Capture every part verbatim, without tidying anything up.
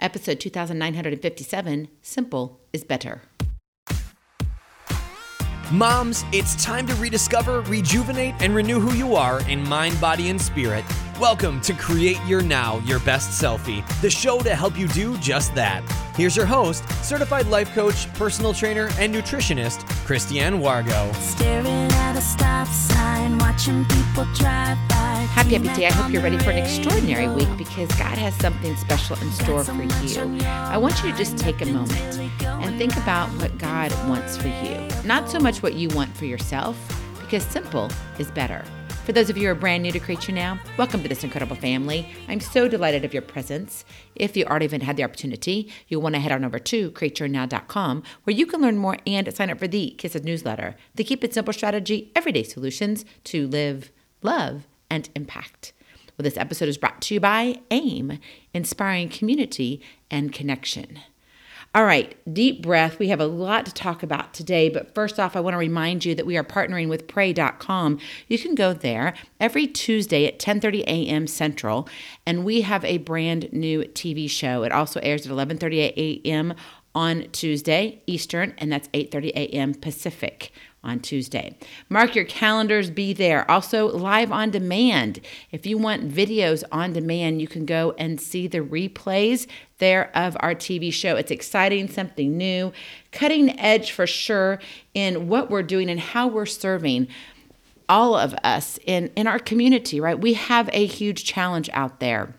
episode two thousand nine hundred fifty-seven, Simple is Better. Moms, it's time to rediscover, rejuvenate, and renew who you are in mind, body, and spirit. Welcome to Create Your Now, Your Best Selfie, the show to help you do just that. Here's your host, certified life coach, personal trainer, and nutritionist, Christiane Wargo. Staring at a stop sign, watching people drive by. Happy, happy day. I hope you're ready for an extraordinary week because God has something special in store for you. I want you to just take a moment and think about what God wants for you. Not so much what you want for yourself, because simple is better. For those of you who are brand new to Create Your Now, welcome to this incredible family. I'm so delighted of your presence. If you already haven't had the opportunity, you'll want to head on over to create your now dot com, where you can learn more and sign up for the Kisses newsletter, the Keep It Simple strategy, everyday solutions to live, love, and impact. Well, this episode is brought to you by AIM, inspiring community and connection. All right, deep breath. We have a lot to talk about today, but first off, I want to remind you that we are partnering with pray dot com. You can go there every Tuesday at ten thirty a.m. Central, and we have a brand new T V show. It also airs at eleven thirty a.m. on Tuesday Eastern, and that's eight thirty a.m. Pacific on Tuesday. Mark your calendars, be there. Also live on demand. If you want videos on demand, you can go and see the replays there of our T V show. It's exciting, something new, cutting edge for sure in what we're doing and how we're serving all of us in, in our community, right? We have a huge challenge out there,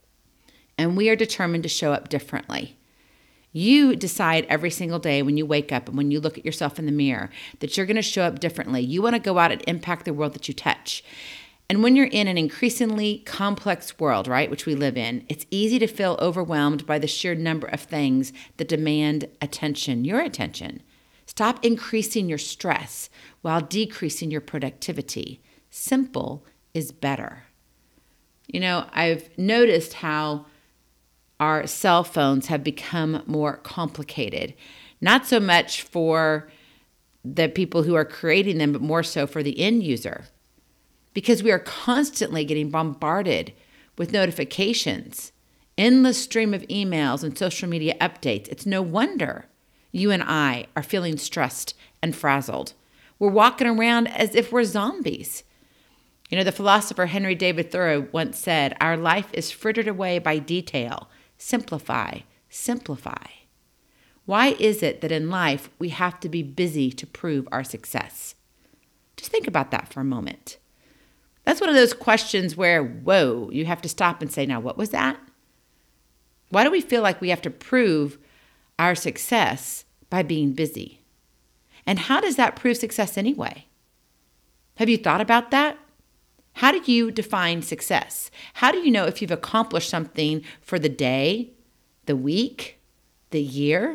and we are determined to show up differently. You decide every single day when you wake up and when you look at yourself in the mirror that you're going to show up differently. You want to go out and impact the world that you touch. And when you're in an increasingly complex world, right, which we live in, it's easy to feel overwhelmed by the sheer number of things that demand attention, your attention. Stop increasing your stress while decreasing your productivity. Simple is better. You know, I've noticed how our cell phones have become more complicated, not so much for the people who are creating them, but more so for the end user, because we are constantly getting bombarded with notifications, endless stream of emails and social media updates. It's no wonder you and I are feeling stressed and frazzled. We're walking around as if we're zombies. You know, the philosopher Henry David Thoreau once said, "Our life is frittered away by detail. Simplify, simplify." Why is it that in life we have to be busy to prove our success? Just think about that for a moment. That's one of those questions where, whoa, you have to stop and say, now, what was that? Why do we feel like we have to prove our success by being busy? And how does that prove success anyway? Have you thought about that? How do you define success? How do you know if you've accomplished something for the day, the week, the year?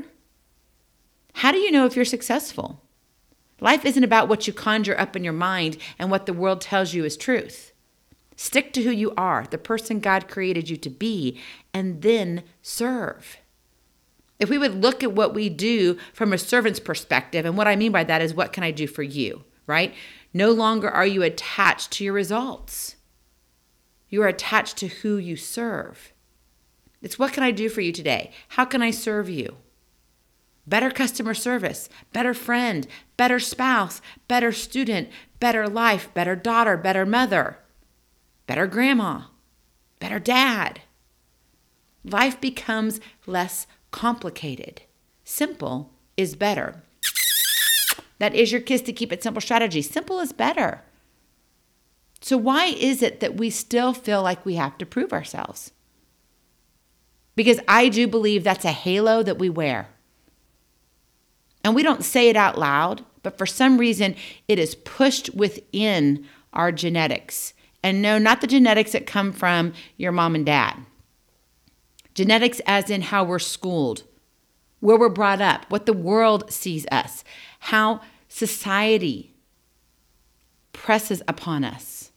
How do you know if you're successful? Life isn't about what you conjure up in your mind and what the world tells you is truth. Stick to who you are, the person God created you to be, and then serve. If we would look at what we do from a servant's perspective, and what I mean by that is, what can I do for you, right? No longer are you attached to your results. You are attached to who you serve. It's, what can I do for you today? How can I serve you? Better customer service, better friend, better spouse, better student, better life, better daughter, better mother, better grandma, better dad. Life becomes less complicated. Simple is better. That is your Kiss to Keep It Simple strategy. Simple is better. So why is it that we still feel like we have to prove ourselves? Because I do believe that's a halo that we wear. And we don't say it out loud, but for some reason it is pushed within our genetics. And no, not the genetics that come from your mom and dad. Genetics as in how we're schooled, where we're brought up, what the world sees us, how society presses upon us.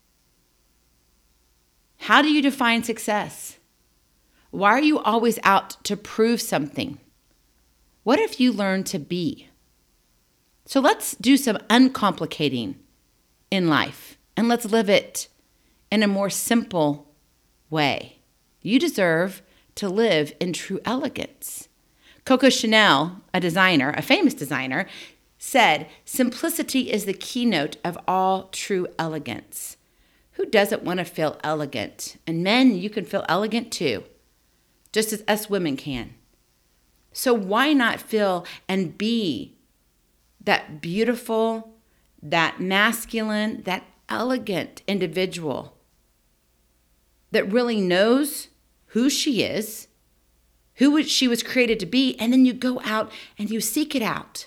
How do you define success? Why are you always out to prove something? What if you learn to be? So let's do some uncomplicating in life, and let's live it in a more simple way. You deserve to live in true elegance. Coco Chanel, a designer, a famous designer, said, "Simplicity is the keynote of all true elegance." Who doesn't want to feel elegant? And men, you can feel elegant too, just as us women can. So why not feel and be that beautiful, that masculine, that elegant individual that really knows who she is, who she was created to be, and then you go out and you seek it out.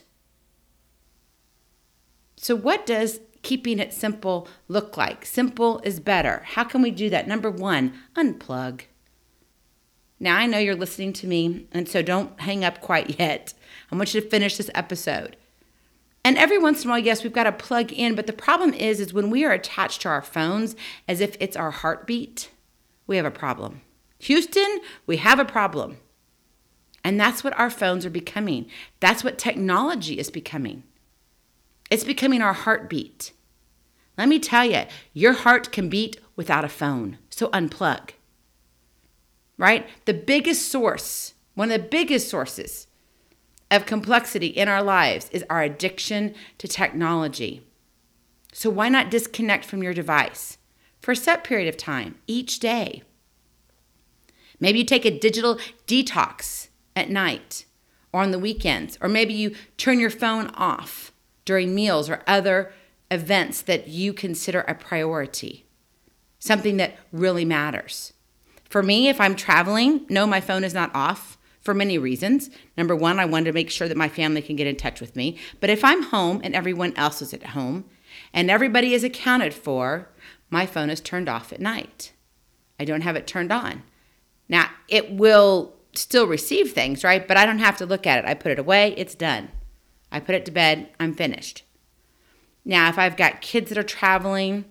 So what does keeping it simple look like? Simple is better. How can we do that? Number one, unplug. Now, I know you're listening to me, and so don't hang up quite yet. I want you to finish this episode. And every once in a while, yes, we've got to plug in, but the problem is, is when we are attached to our phones as if it's our heartbeat, we have a problem. Houston, we have a problem. And that's what our phones are becoming. That's what technology is becoming. It's becoming our heartbeat. Let me tell you, your heart can beat without a phone. So unplug. Right? The biggest source, one of the biggest sources of complexity in our lives is our addiction to technology. So why not disconnect from your device for a set period of time each day? Maybe you take a digital detox at night or on the weekends, or maybe you turn your phone off during meals or other events that you consider a priority, something that really matters. For me, if I'm traveling, no, my phone is not off for many reasons. Number one, I wanted to make sure that my family can get in touch with me. But if I'm home and everyone else is at home and everybody is accounted for, my phone is turned off at night. I don't have it turned on. Now, it will still receive things, right? But I don't have to look at it. I put it away. It's done. I put it to bed. I'm finished. Now, if I've got kids that are traveling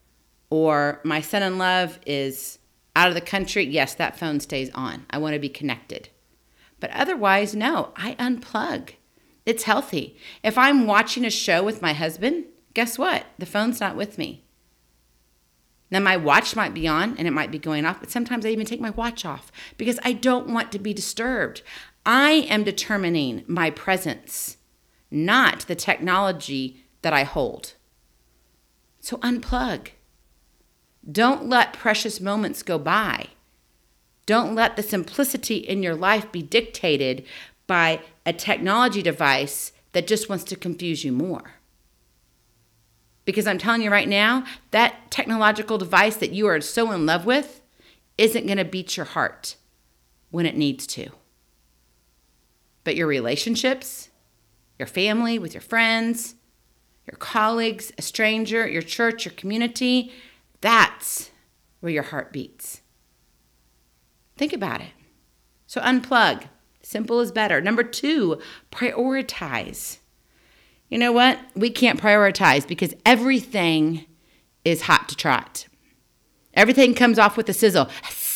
or my son-in-law is out of the country, yes, that phone stays on. I want to be connected. But otherwise, no, I unplug. It's healthy. If I'm watching a show with my husband, guess what? The phone's not with me. Now, my watch might be on and it might be going off, but sometimes I even take my watch off because I don't want to be disturbed. I am determining my presence, not the technology that I hold. So unplug. Don't let precious moments go by. Don't let the simplicity in your life be dictated by a technology device that just wants to confuse you more. Because I'm telling you right now, that technological device that you are so in love with isn't going to beat your heart when it needs to. But your relationships, your family, with your friends, your colleagues, a stranger, your church, your community, that's where your heart beats. Think about it. So unplug. Simple is better. Number two, prioritize. You know what? We can't prioritize because everything is hot to trot. Everything comes off with a sizzle.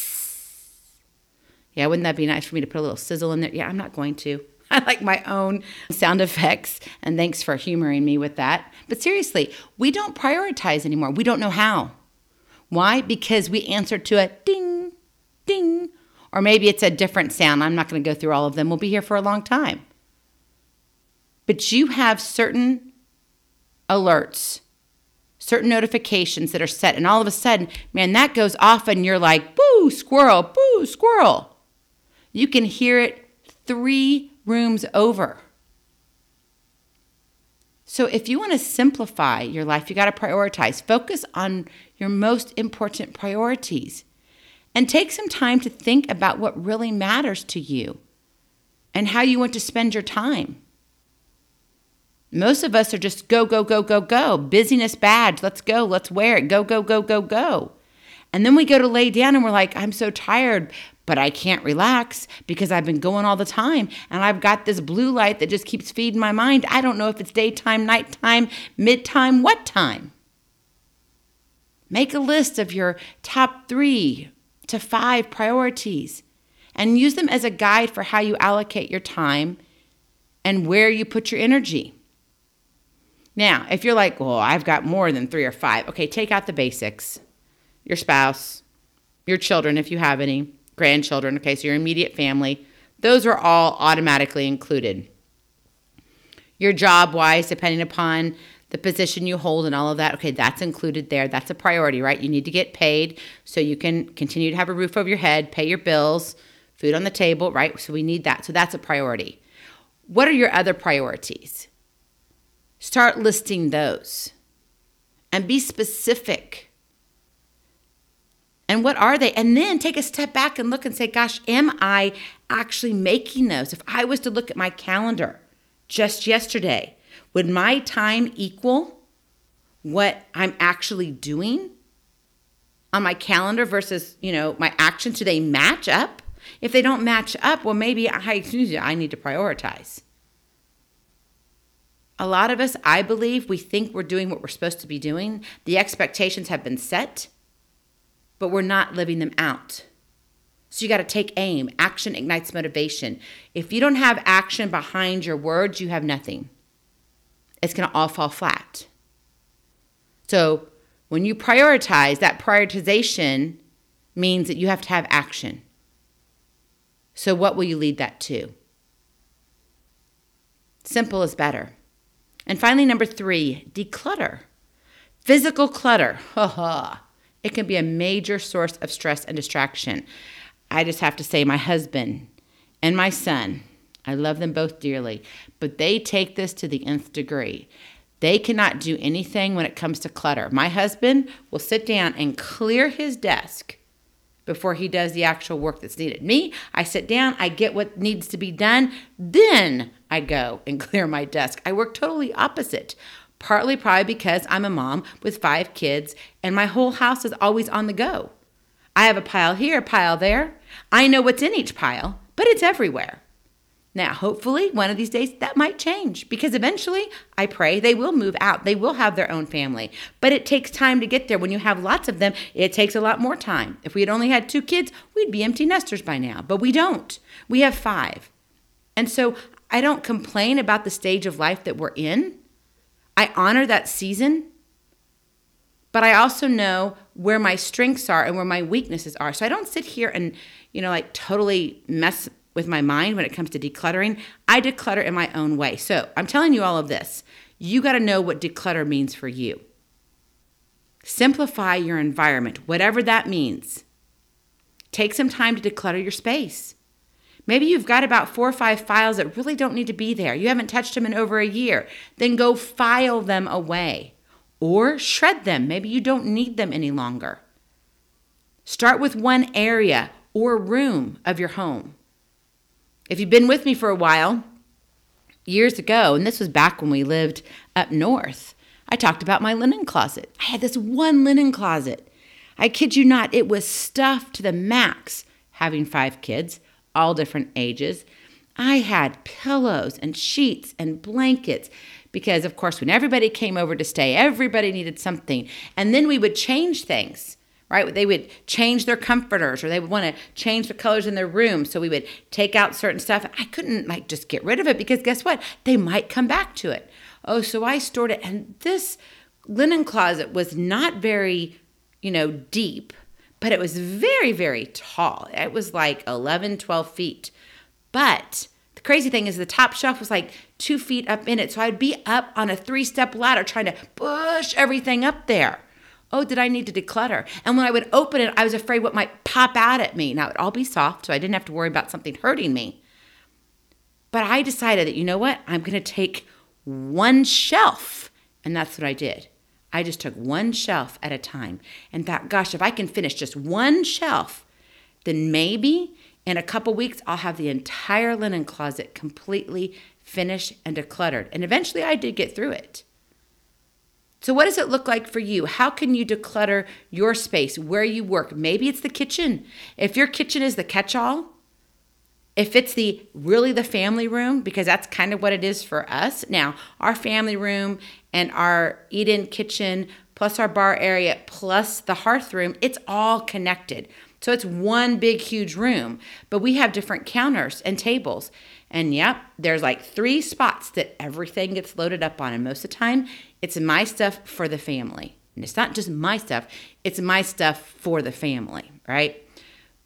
Yeah, wouldn't that be nice for me to put a little sizzle in there? Yeah, I'm not going to. I like my own sound effects, and thanks for humoring me with that. But seriously, we don't prioritize anymore. We don't know how. Why? Because we answer to a ding, ding, or maybe it's a different sound. I'm not going to go through all of them. We'll be here for a long time. But you have certain alerts, certain notifications that are set, and all of a sudden, man, that goes off and you're like, boo, squirrel, boo, squirrel. You can hear it three rooms over. So if you want to simplify your life, you got to prioritize. Focus on your most important priorities and take some time to think about what really matters to you and how you want to spend your time. Most of us are just go, go, go, go, go. Busyness badge. Let's go. Let's wear it. Go, go, go, go, go. And then we go to lay down and we're like, I'm so tired, but I can't relax because I've been going all the time. And I've got this blue light that just keeps feeding my mind. I don't know if it's daytime, nighttime, midtime, what time. Make a list of your top three to five priorities and use them as a guide for how you allocate your time and where you put your energy. Now, if you're like, well, I've got more than three or five. Okay, take out the basics. Your spouse, your children, if you have any, grandchildren, okay, so your immediate family, those are all automatically included. Your job-wise, depending upon the position you hold and all of that, okay, that's included there. That's a priority, right? You need to get paid so you can continue to have a roof over your head, pay your bills, food on the table, right? So we need that. So that's a priority. What are your other priorities? Start listing those and be specific. And what are they? And then take a step back and look and say, gosh, am I actually making those? If I was to look at my calendar just yesterday, would my time equal what I'm actually doing on my calendar versus, you know, my actions? Do they match up? If they don't match up, well, maybe I, I need to prioritize. A lot of us, I believe, we think we're doing what we're supposed to be doing. The expectations have been set, but we're not living them out. So you got to take aim. Action ignites motivation. If you don't have action behind your words, you have nothing. It's going to all fall flat. So when you prioritize, that prioritization means that you have to have action. So what will you lead that to? Simple is better. And finally, number three, declutter. Physical clutter. It can be a major source of stress and distraction. I just have to say, my husband and my son, I love them both dearly, but they take this to the nth degree. They cannot do anything when it comes to clutter. My husband will sit down and clear his desk before he does the actual work that's needed. Me, I sit down, I get what needs to be done, then I go and clear my desk. I work totally opposite, partly probably because I'm a mom with five kids and my whole house is always on the go. I have a pile here, a pile there. I know what's in each pile, but it's everywhere. Now, hopefully, one of these days, that might change because eventually, I pray, they will move out. They will have their own family. But it takes time to get there. When you have lots of them, it takes a lot more time. If we had only had two kids, we'd be empty nesters by now. But we don't. We have five. And so I don't complain about the stage of life that we're in. I honor that season. But I also know where my strengths are and where my weaknesses are. So I don't sit here and, you know, like totally mess with my mind when it comes to decluttering. I declutter in my own way. So I'm telling you all of this. You got to know what declutter means for you. Simplify your environment, whatever that means. Take some time to declutter your space. Maybe you've got about four or five files that really don't need to be there. You haven't touched them in over a year. Then go file them away or shred them. Maybe you don't need them any longer. Start with one area or room of your home. If you've been with me for a while, years ago, and this was back when we lived up north, I talked about my linen closet. I had this one linen closet. I kid you not, it was stuffed to the max, having five kids, all different ages. I had pillows and sheets and blankets because, of course, when everybody came over to stay, everybody needed something. And then we would change things. Right? They would change their comforters or they would want to change the colors in their room. So we would take out certain stuff. I couldn't like just get rid of it because guess what? They might come back to it. Oh, so I stored it. And this linen closet was not very, you know, deep, but it was very, very tall. It was like eleven, twelve feet. But the crazy thing is the top shelf was like two feet up in it. So I'd be up on a three-step ladder trying to push everything up there. Oh, did I need to declutter? And when I would open it, I was afraid what might pop out at me. Now, it would all be soft, so I didn't have to worry about something hurting me. But I decided that, you know what? I'm going to take one shelf. And that's what I did. I just took one shelf at a time and thought, gosh, if I can finish just one shelf, then maybe in a couple weeks, I'll have the entire linen closet completely finished and decluttered. And eventually, I did get through it. So what does it look like for you? How can you declutter your space where you work? Maybe it's the kitchen. If your kitchen is the catch-all, if it's the really the family room, because that's kind of what it is for us. Now, our family room and our eat-in kitchen, plus our bar area, plus the hearth room, it's all connected. So it's one big, huge room, but we have different counters and tables. And yep, there's like three spots that everything gets loaded up on. And most of the time, it's my stuff for the family. And it's not just my stuff, it's my stuff for the family, right?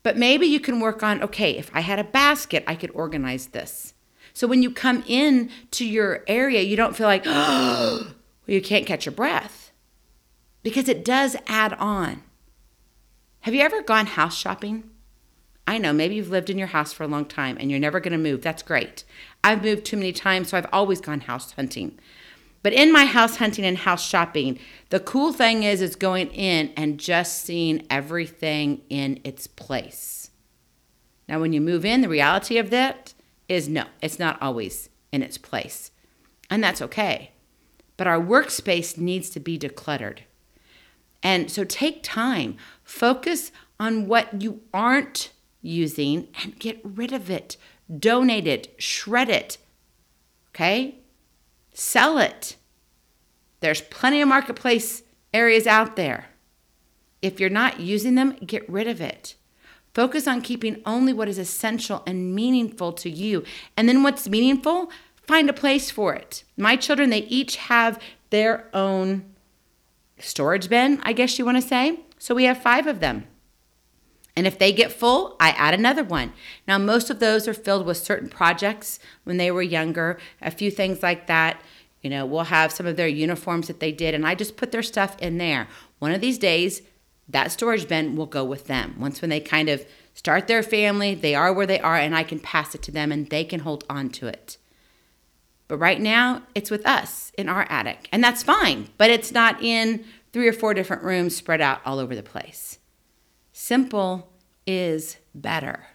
But maybe you can work on, okay, if I had a basket, I could organize this. So when you come in to your area, you don't feel like, oh, you can't catch your breath. Because it does add on. Have you ever gone house shopping? I know, maybe you've lived in your house for a long time and you're never going to move. That's great. I've moved too many times, so I've always gone house hunting. But in my house hunting and house shopping, the cool thing is, is going in and just seeing everything in its place. Now, when you move in, the reality of that is no, it's not always in its place. And that's okay. But our workspace needs to be decluttered. And so take time, focus on what you aren't using and get rid of it. Donate it, shred it, okay? Sell it. There's plenty of marketplace areas out there. If you're not using them, get rid of it. Focus on keeping only what is essential and meaningful to you. And then what's meaningful, find a place for it. My children, they each have their own storage bin, I guess you want to say. So we have five of them. And if they get full, I add another one. Now, most of those are filled with certain projects when they were younger, a few things like that. You know, we'll have some of their uniforms that they did, and I just put their stuff in there. One of these days, that storage bin will go with them. Once when they kind of start their family, they are where they are, and I can pass it to them, and they can hold on to it. But right now, it's with us in our attic, and that's fine, but it's not in three or four different rooms spread out all over the place. Simple is better.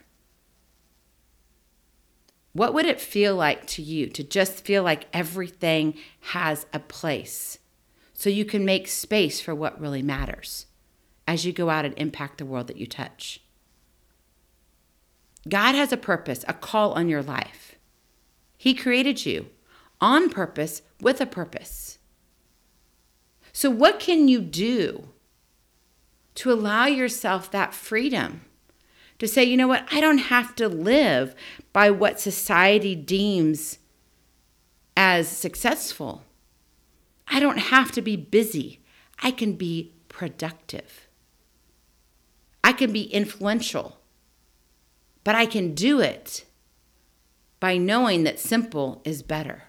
What would it feel like to you to just feel like everything has a place so you can make space for what really matters as you go out and impact the world that you touch? God has a purpose, a call on your life. He created you on purpose with a purpose. So what can you do to allow yourself that freedom to say, you know what, I don't have to live by what society deems as successful. I don't have to be busy. I can be productive. I can be influential. But I can do it by knowing that simple is better.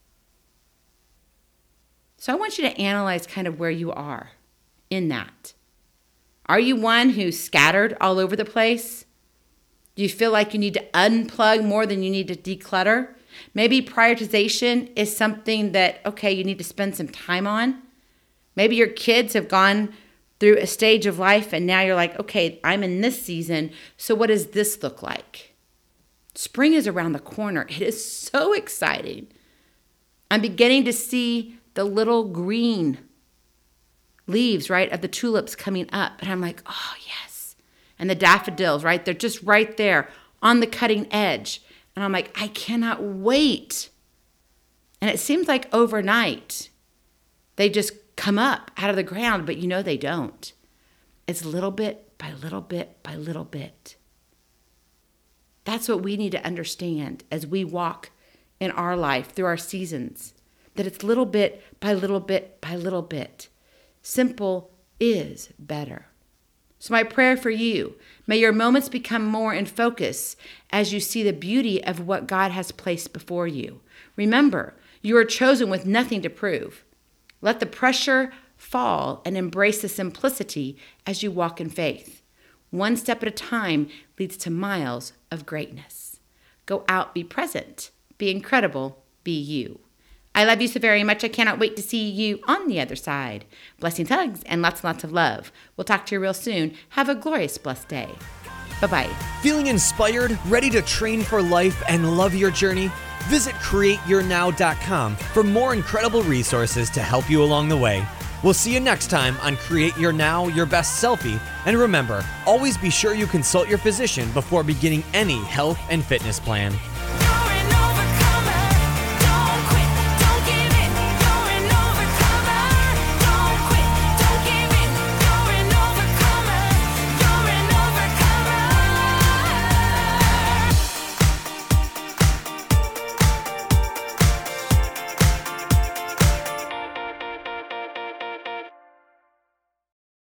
So I want you to analyze kind of where you are in that. Are you one who's scattered all over the place? Do you feel like you need to unplug more than you need to declutter? Maybe prioritization is something that, okay, you need to spend some time on. Maybe your kids have gone through a stage of life and now you're like, okay, I'm in this season, so what does this look like? Spring is around the corner. It is so exciting. I'm beginning to see the little green leaves, right, of the tulips coming up. And I'm like, oh, yes. And the daffodils, right, they're just right there on the cutting edge. And I'm like, I cannot wait. And it seems like overnight, they just come up out of the ground, but you know they don't. It's little bit by little bit by little bit. That's what we need to understand as we walk in our life through our seasons, that it's little bit by little bit by little bit. Simple is better. So my prayer for you, may your moments become more in focus as you see the beauty of what God has placed before you. Remember, you are chosen with nothing to prove. Let the pressure fall and embrace the simplicity as you walk in faith. One step at a time leads to miles of greatness. Go out, be present, be incredible, be you. I love you so very much. I cannot wait to see you on the other side. Blessings, hugs, and lots and lots of love. We'll talk to you real soon. Have a glorious, blessed day. Bye-bye. Feeling inspired, ready to train for life, and love your journey? Visit create your now dot com for more incredible resources to help you along the way. We'll see you next time on Create Your Now, Your Best Selfie. And remember, always be sure you consult your physician before beginning any health and fitness plan.